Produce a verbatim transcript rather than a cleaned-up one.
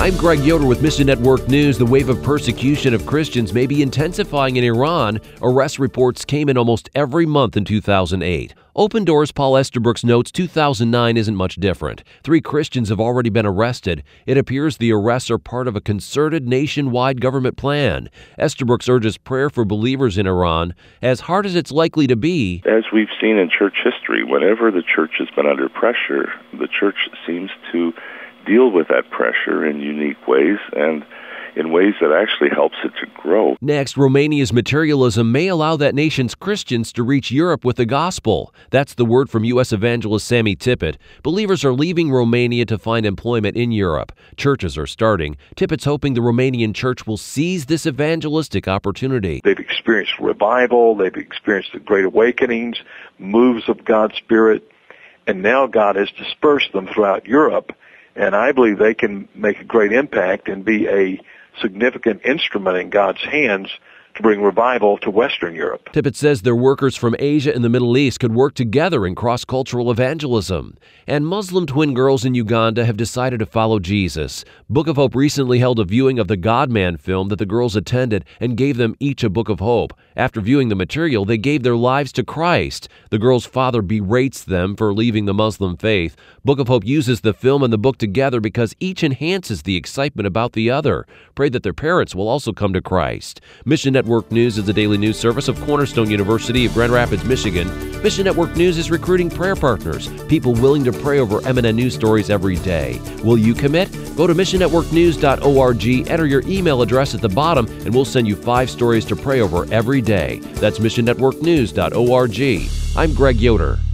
I'm Greg Yoder with Mission Network News. The wave of persecution of Christians may be intensifying in Iran. Arrest reports came in almost every month in two thousand eight. Open Doors' Paul Estabrooks notes two thousand nine isn't much different. Three Christians have already been arrested. It appears the arrests are part of a concerted nationwide government plan. Estabrooks urges prayer for believers in Iran, as hard as it's likely to be. As we've seen in church history, whenever the church has been under pressure, the church seems to deal with that pressure in unique ways and in ways that actually helps it to grow. Next, Romania's materialism may allow that nation's Christians to reach Europe with the gospel. That's the word from U S evangelist Sammy Tippett. Believers are leaving Romania to find employment in Europe. Churches are starting. Tippett's hoping the Romanian church will seize this evangelistic opportunity. They've experienced revival, they've experienced the great awakenings, moves of God's Spirit, and now God has dispersed them throughout Europe. And I believe they can make a great impact and be a significant instrument in God's hands to bring revival to Western Europe. Tippett says their workers from Asia and the Middle East could work together in cross-cultural evangelism. And Muslim twin girls in Uganda have decided to follow Jesus. Book of Hope recently held a viewing of the God-Man film that the girls attended and gave them each a book of hope. After viewing the material, they gave their lives to Christ. The girls' father berates them for leaving the Muslim faith. Book of Hope uses the film and the book together because each enhances the excitement about the other. Pray that their parents will also come to Christ. Mission Network News is a daily news service of Cornerstone University of Grand Rapids, Michigan. Mission Network News is recruiting prayer partners, people willing to pray over M N N news stories every day. Will you commit? Go to mission network news dot org, enter your email address at the bottom, and we'll send you five stories to pray over every day. That's mission network news dot org. I'm Greg Yoder.